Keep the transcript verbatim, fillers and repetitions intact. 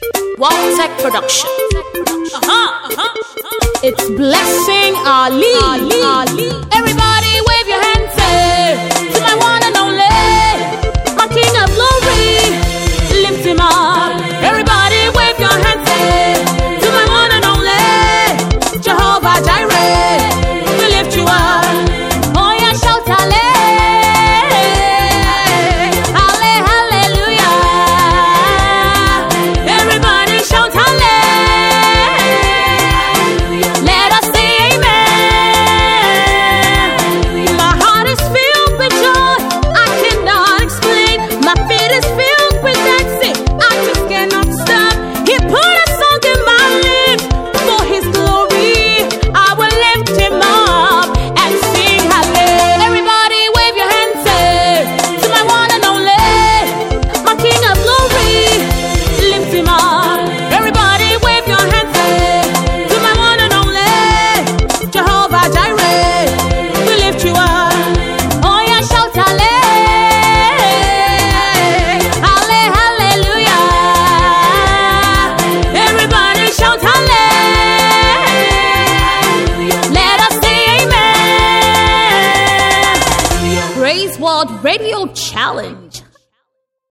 Waltech Production. Uh-huh, uh-huh. It's Blessing Ali. Ali. Ali. Everybody wave your hands, say, to my one and only, my King of Glory, lift him up. Everybody wave your hands, say, to my one and only, Jehovah Jireh, we lift you up. Oh yeah, shout hallelujah. Praise World Radio Challenge.